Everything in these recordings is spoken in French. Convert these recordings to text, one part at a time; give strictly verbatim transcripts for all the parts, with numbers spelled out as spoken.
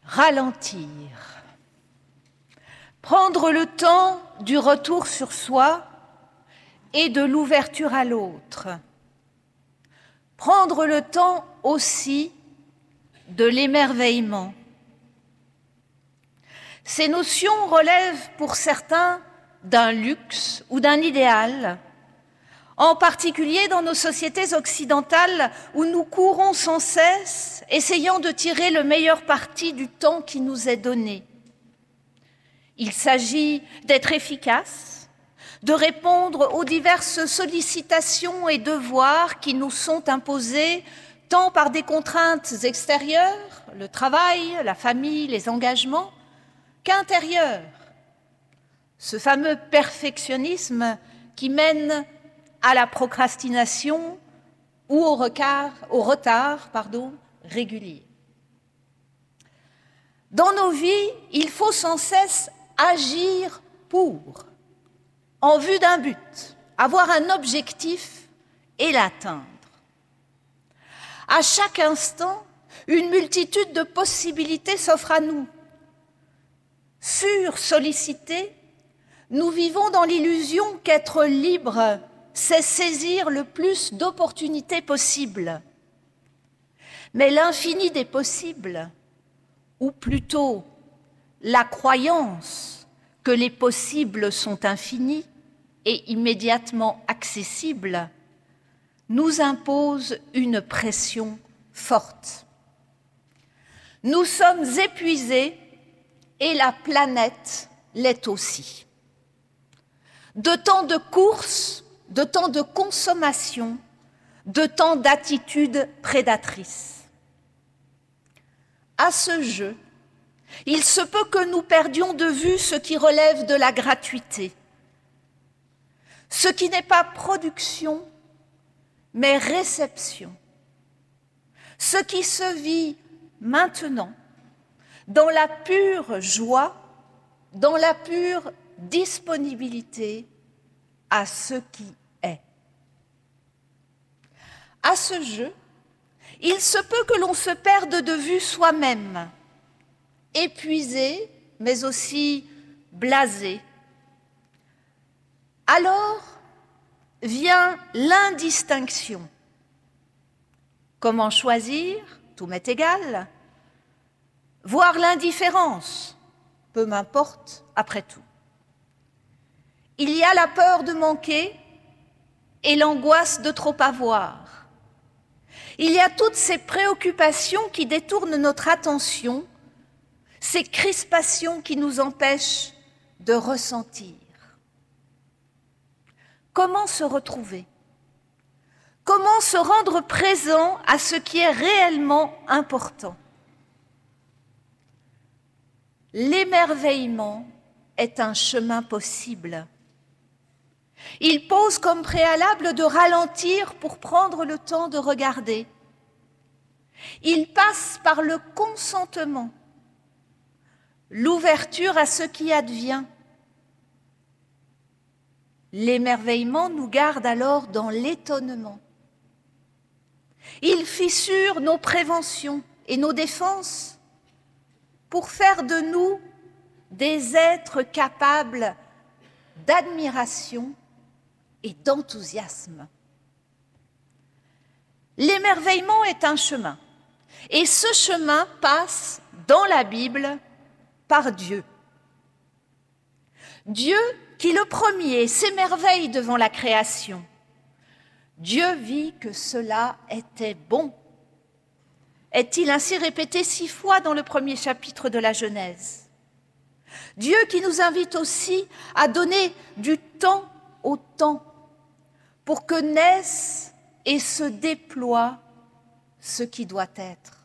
Ralentir. Prendre le temps du retour sur soi et de l'ouverture à l'autre. Prendre le temps aussi de l'émerveillement. Ces notions relèvent pour certains d'un luxe ou d'un idéal, en particulier dans nos sociétés occidentales où nous courons sans cesse, essayant de tirer le meilleur parti du temps qui nous est donné. Il s'agit d'être efficace, de répondre aux diverses sollicitations et devoirs qui nous sont imposés tant par des contraintes extérieures, le travail, la famille, les engagements, qu'intérieures. Ce fameux perfectionnisme qui mène à la procrastination ou au, recard, au retard pardon, régulier. Dans nos vies, il faut sans cesse agir pour, en vue d'un but, avoir un objectif et l'atteindre. À chaque instant, une multitude de possibilités s'offre à nous. Sursollicités, nous vivons dans l'illusion qu'être libre, c'est saisir le plus d'opportunités possibles. Mais l'infini des possibles, ou plutôt la croyance que les possibles sont infinis et immédiatement accessibles, nous impose une pression forte. Nous sommes épuisés et la planète l'est aussi. De tant de courses, de tant de consommation, de tant d'attitudes prédatrices. À ce jeu, il se peut que nous perdions de vue ce qui relève de la gratuité, ce qui n'est pas production, mais réception, ce qui se vit maintenant dans la pure joie, dans la pure disponibilité à ce qui est. À ce jeu, il se peut que l'on se perde de vue soi-même, épuisé, mais aussi blasé. Alors vient l'indistinction. Comment choisir? Tout m'est égal. Voire l'indifférence, peu m'importe après tout. Il y a la peur de manquer et l'angoisse de trop avoir. Il y a toutes ces préoccupations qui détournent notre attention, ces crispations qui nous empêchent de ressentir. Comment se retrouver? Comment se rendre présent à ce qui est réellement important? L'émerveillement est un chemin possible. Il pose comme préalable de ralentir pour prendre le temps de regarder. Il passe par le consentement, l'ouverture à ce qui advient. L'émerveillement nous garde alors dans l'étonnement. Il fissure nos préventions et nos défenses pour faire de nous des êtres capables d'admiration et d'enthousiasme. L'émerveillement est un chemin, et ce chemin passe dans la Bible par Dieu. Dieu qui le premier s'émerveille devant la création. Dieu vit que cela était bon. Est-il ainsi répété six fois dans le premier chapitre de la Genèse? Dieu qui nous invite aussi à donner du temps au temps pour que naisse et se déploie ce qui doit être.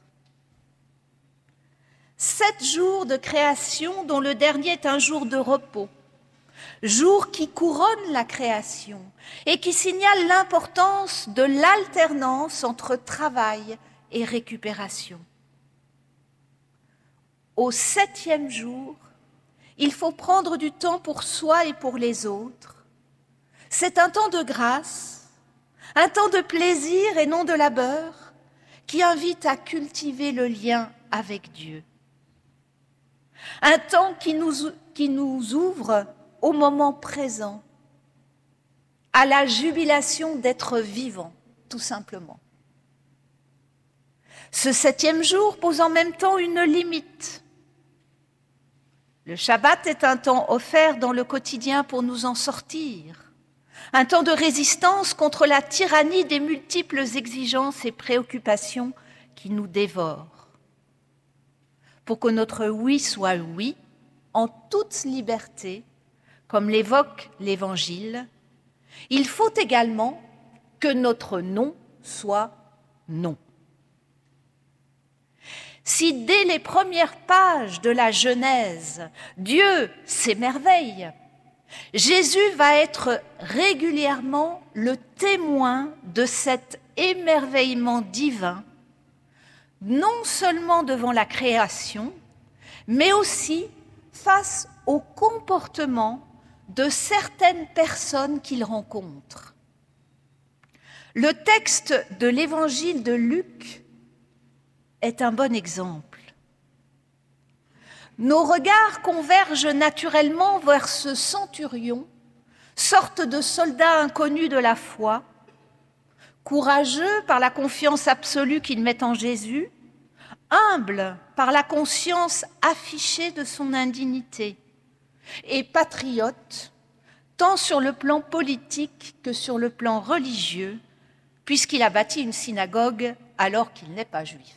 Sept jours de création dont le dernier est un jour de repos, jour qui couronne la création et qui signale l'importance de l'alternance entre travail et récupération. Au septième jour, il faut prendre du temps pour soi et pour les autres. C'est un temps de grâce, un temps de plaisir et non de labeur, qui invite à cultiver le lien avec Dieu. un temps qui nous, qui nous ouvre au moment présent, à la jubilation d'être vivant, tout simplement. Ce septième jour pose en même temps une limite. Le Shabbat est un temps offert dans le quotidien pour nous en sortir, un temps de résistance contre la tyrannie des multiples exigences et préoccupations qui nous dévorent. Pour que notre oui soit oui, en toute liberté, comme l'évoque l'Évangile, il faut également que notre non soit non. Si dès les premières pages de la Genèse, Dieu s'émerveille, Jésus va être régulièrement le témoin de cet émerveillement divin, non seulement devant la création, mais aussi face au comportement de certaines personnes qu'il rencontre. Le texte de l'Évangile de Luc est un bon exemple. Nos regards convergent naturellement vers ce centurion, sorte de soldat inconnu de la foi, courageux par la confiance absolue qu'il met en Jésus, humble par la conscience affichée de son indignité, et patriote, tant sur le plan politique que sur le plan religieux, puisqu'il a bâti une synagogue alors qu'il n'est pas juif.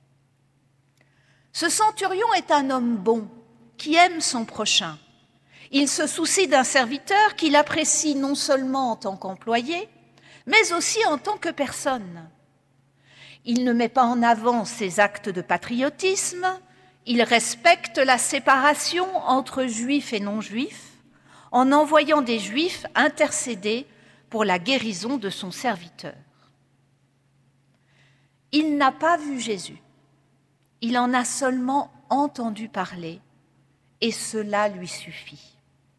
Ce centurion est un homme bon, qui aime son prochain. Il se soucie d'un serviteur qu'il apprécie non seulement en tant qu'employé, mais aussi en tant que personne. Il ne met pas en avant ses actes de patriotisme, il respecte la séparation entre juifs et non-juifs, en envoyant des juifs intercéder pour la guérison de son serviteur. Il n'a pas vu Jésus. Il en a seulement entendu parler, et cela lui suffit.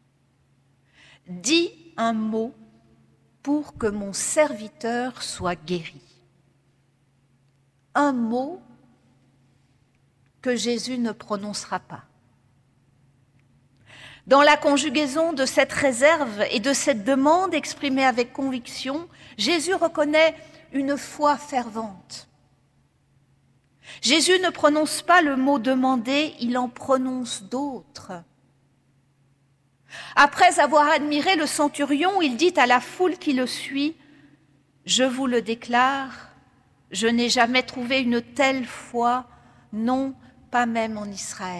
Dis un mot pour que mon serviteur soit guéri. Un mot que Jésus ne prononcera pas. Dans la conjugaison de cette réserve et de cette demande exprimée avec conviction, Jésus reconnaît une foi fervente. Jésus ne prononce pas le mot demandé, il en prononce d'autres. Après avoir admiré le centurion, il dit à la foule qui le suit, « Je vous le déclare, je n'ai jamais trouvé une telle foi, non, pas même en Israël. »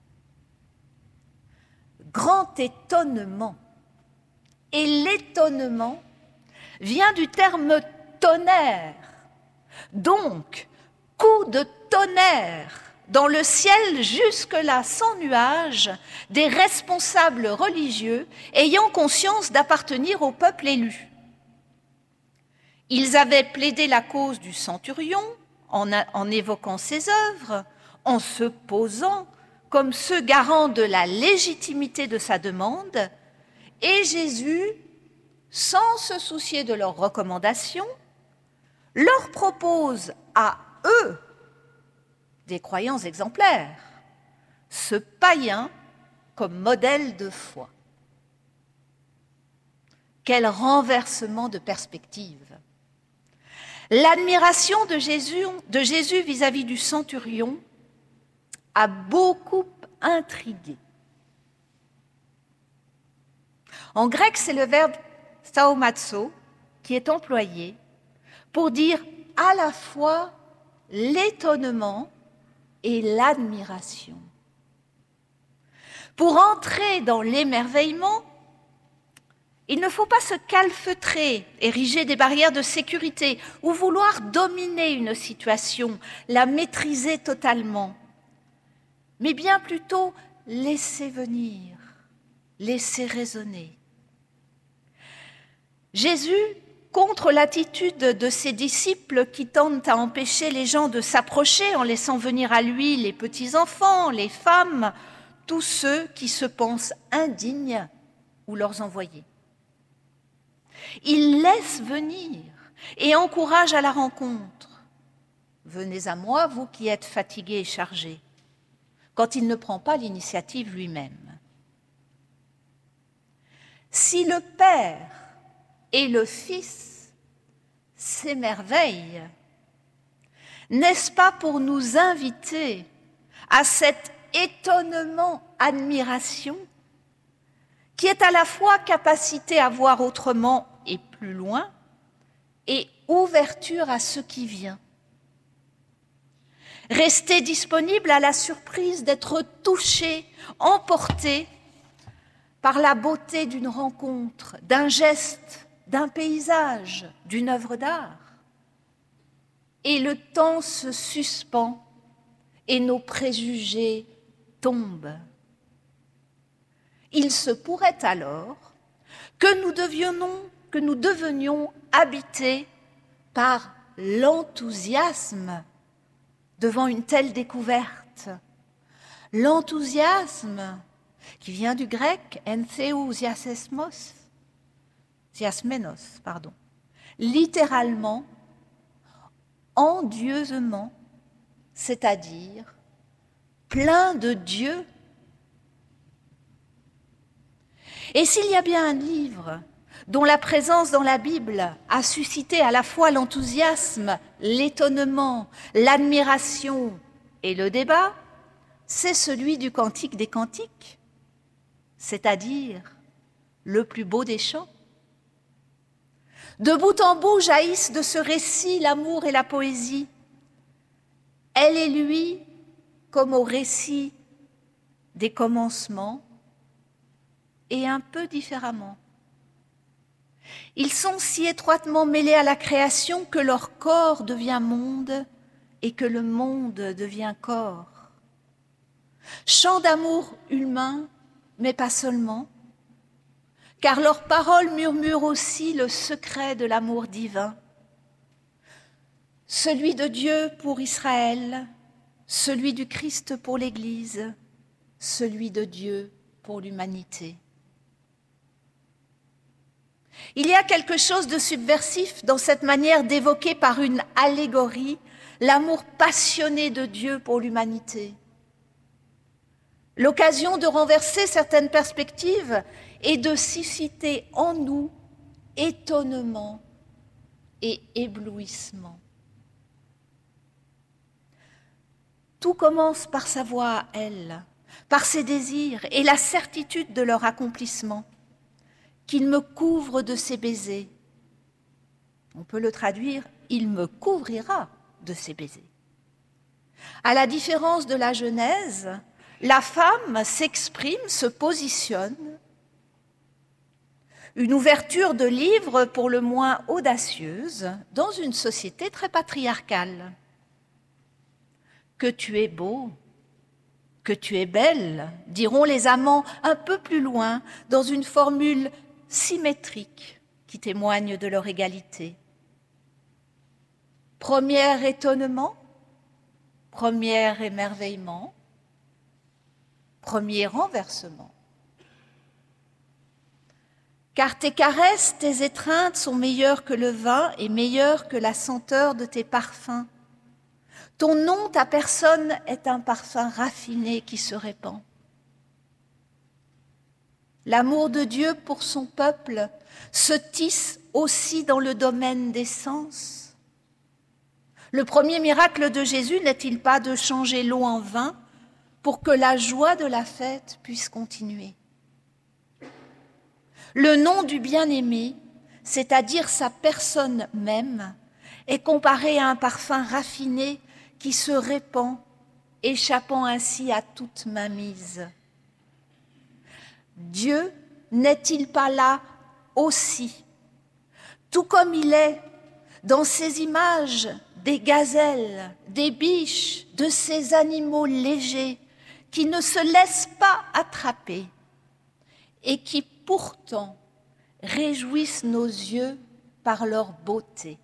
Grand étonnement. Et l'étonnement vient du terme tonnerre. Donc, coup de tonnerre dans le ciel jusque-là sans nuage des responsables religieux ayant conscience d'appartenir au peuple élu. Ils avaient plaidé la cause du centurion en, a, en évoquant ses œuvres, en se posant comme ceux garants de la légitimité de sa demande, et Jésus, sans se soucier de leurs recommandations, leur propose à eux, des croyants exemplaires, ce païen comme modèle de foi. Quel renversement de perspective! L'admiration de Jésus, de Jésus vis-à-vis du centurion a beaucoup intrigué. En grec, c'est le verbe staumazo qui est employé pour dire à la fois l'étonnement et l'admiration. Pour entrer dans l'émerveillement, il ne faut pas se calfeutrer, ériger des barrières de sécurité ou vouloir dominer une situation, la maîtriser totalement, mais bien plutôt laisser venir, laisser raisonner. Jésus, contre l'attitude de ses disciples qui tentent à empêcher les gens de s'approcher en laissant venir à lui les petits-enfants, les femmes, tous ceux qui se pensent indignes ou leurs envoyés. Il laisse venir et encourage à la rencontre. « Venez à moi, vous qui êtes fatigués et chargés. quand il ne prend pas l'initiative lui-même. Si le Père et le Fils s'émerveillent, n'est-ce pas pour nous inviter à cet étonnement, admiration, qui est à la fois capacité à voir autrement et plus loin, et ouverture à ce qui vient. Rester disponible à la surprise d'être touché, emporté par la beauté d'une rencontre, d'un geste, d'un paysage, d'une œuvre d'art. Et le temps se suspend et nos préjugés tombent. Il se pourrait alors que nous devenions, que nous devenions habités par l'enthousiasme devant une telle découverte. L'enthousiasme qui vient du grec enthousiasmos, ziasmenos, pardon, littéralement endieusement, c'est-à-dire plein de Dieu. Et s'il y a bien un livre dont la présence dans la Bible a suscité à la fois l'enthousiasme, l'étonnement, l'admiration et le débat, c'est celui du Cantique des Cantiques, c'est-à-dire le plus beau des chants. De bout en bout jaillissent de ce récit l'amour et la poésie. Elle et lui, comme au récit des commencements, et un peu différemment. Ils sont si étroitement mêlés à la création que leur corps devient monde et que le monde devient corps. Chant d'amour humain, mais pas seulement, car leurs paroles murmurent aussi le secret de l'amour divin. Celui de Dieu pour Israël, celui du Christ pour l'Église, celui de Dieu pour l'humanité. Il y a quelque chose de subversif dans cette manière d'évoquer par une allégorie l'amour passionné de Dieu pour l'humanité. L'occasion de renverser certaines perspectives et de susciter en nous étonnement et éblouissement. Tout commence par sa voix à elle, par ses désirs et la certitude de leur accomplissement. Qu'il me couvre de ses baisers. On peut le traduire, il me couvrira de ses baisers. À la différence de la Genèse, la femme s'exprime, se positionne. Une ouverture de livre pour le moins audacieuse dans une société très patriarcale. Que tu es beau, que tu es belle, diront les amants un peu plus loin dans une formule symétriques qui témoignent de leur égalité. Premier étonnement, premier émerveillement, premier renversement. Car tes caresses, tes étreintes sont meilleures que le vin et meilleures que la senteur de tes parfums. Ton nom, ta personne est un parfum raffiné qui se répand. L'amour de Dieu pour son peuple se tisse aussi dans le domaine des sens. Le premier miracle de Jésus n'est-il pas de changer l'eau en vin pour que la joie de la fête puisse continuer? Le nom du bien-aimé, c'est-à-dire sa personne même, est comparé à un parfum raffiné qui se répand, échappant ainsi à toute mainmise. Dieu n'est-il pas là aussi, tout comme il est dans ces images des gazelles, des biches, de ces animaux légers qui ne se laissent pas attraper et qui pourtant réjouissent nos yeux par leur beauté.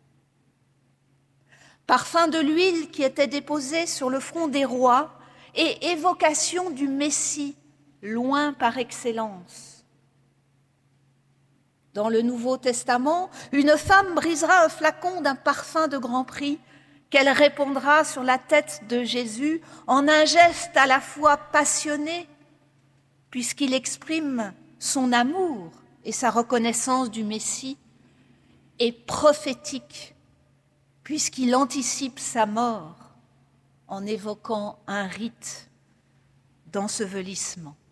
Parfum de l'huile qui était déposée sur le front des rois et évocation du Messie, loin par excellence. Dans le Nouveau Testament, une femme brisera un flacon d'un parfum de grand prix qu'elle répondra sur la tête de Jésus en un geste à la fois passionné, puisqu'il exprime son amour et sa reconnaissance du Messie, et prophétique, puisqu'il anticipe sa mort en évoquant un rite d'ensevelissement.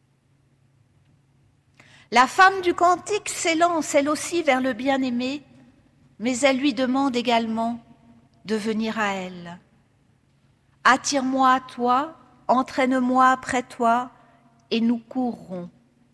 La femme du cantique s'élance elle aussi vers le bien-aimé, mais elle lui demande également de venir à elle. Attire-moi à toi, entraîne-moi après toi, et nous courrons.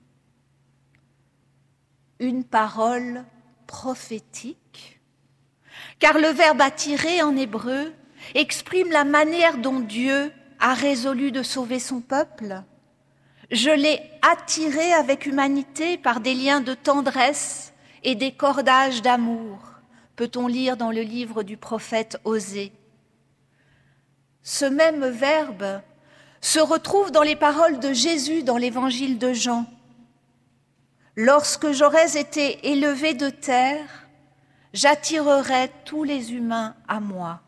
Une parole prophétique, car le verbe attirer en hébreu exprime la manière dont Dieu a résolu de sauver son peuple. Je l'ai attiré avec humanité par des liens de tendresse et des cordages d'amour, peut-on lire dans le livre du prophète Osée. Ce même verbe se retrouve dans les paroles de Jésus dans l'évangile de Jean. Lorsque j'aurais été élevé de terre, j'attirerai tous les humains à moi.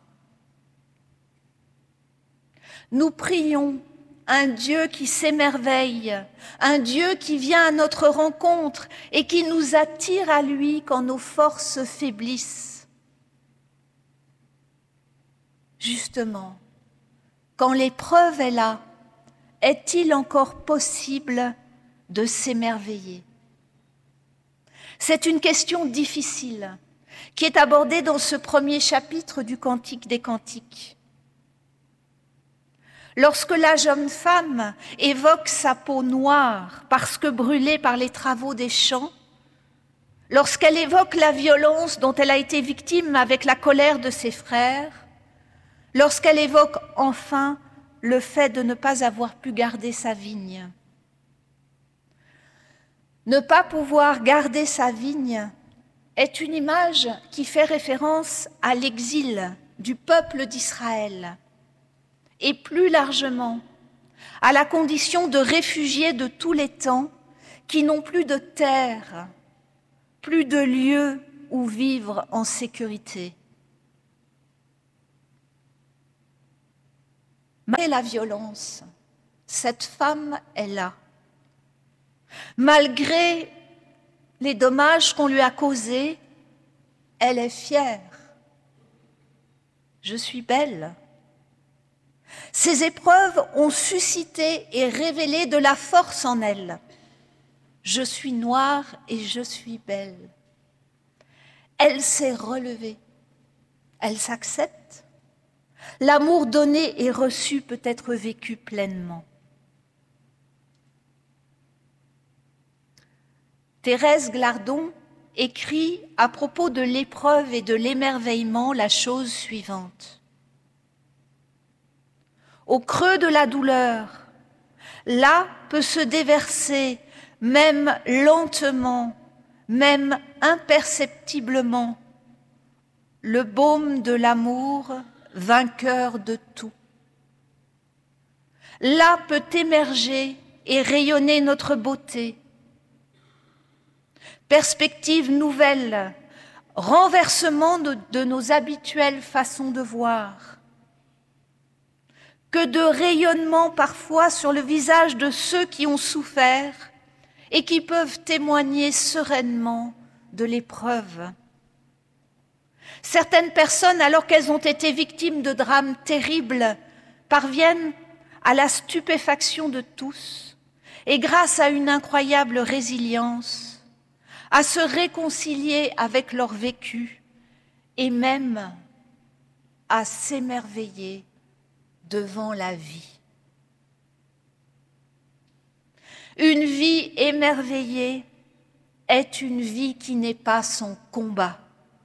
Nous prions un Dieu qui s'émerveille, un Dieu qui vient à notre rencontre et qui nous attire à lui quand nos forces faiblissent. Justement, quand l'épreuve est là, est-il encore possible de s'émerveiller ? C'est une question difficile qui est abordée dans ce premier chapitre du Cantique des Cantiques. Lorsque la jeune femme évoque sa peau noire parce que brûlée par les travaux des champs, lorsqu'elle évoque la violence dont elle a été victime avec la colère de ses frères, lorsqu'elle évoque enfin le fait de ne pas avoir pu garder sa vigne. Ne pas pouvoir garder sa vigne est une image qui fait référence à l'exil du peuple d'Israël et plus largement à la condition de réfugiés de tous les temps qui n'ont plus de terre, plus de lieu où vivre en sécurité. Malgré la violence, cette femme est là. Malgré les dommages qu'on lui a causés, elle est fière. Je suis belle. Ces épreuves ont suscité et révélé de la force en elle. Je suis noire et je suis belle. Elle s'est relevée. Elle s'accepte. L'amour donné et reçu peut être vécu pleinement. Thérèse Glardon écrit à propos de l'épreuve et de l'émerveillement la chose suivante. Au creux de la douleur, là peut se déverser, même lentement, même imperceptiblement, le baume de l'amour, vainqueur de tout. Là peut émerger et rayonner notre beauté. Perspective nouvelle, renversement de, de nos habituelles façons de voir. Que de rayonnement parfois sur le visage de ceux qui ont souffert et qui peuvent témoigner sereinement de l'épreuve. Certaines personnes, alors qu'elles ont été victimes de drames terribles, parviennent à la stupéfaction de tous et grâce à une incroyable résilience, à se réconcilier avec leur vécu et même à s'émerveiller devant la vie. Une vie émerveillée est une vie qui n'est pas son combat.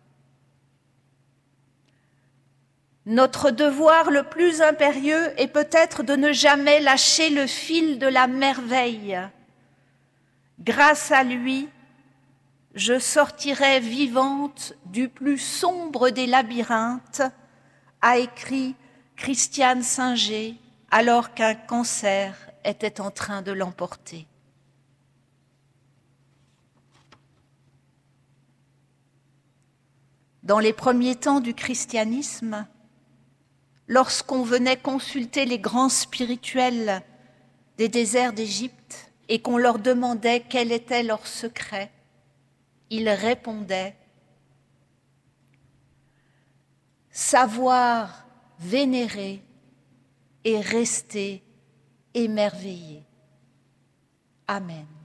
Notre devoir le plus impérieux est peut-être de ne jamais lâcher le fil de la merveille. Grâce à lui, je sortirai vivante du plus sombre des labyrinthes, a écrit Christiane Singer alors qu'un cancer était en train de l'emporter. Dans les premiers temps du christianisme, lorsqu'on venait consulter les grands spirituels des déserts d'Égypte et qu'on leur demandait quel était leur secret, ils répondaient « Savoir vénérer et rester émerveillé. » Amen.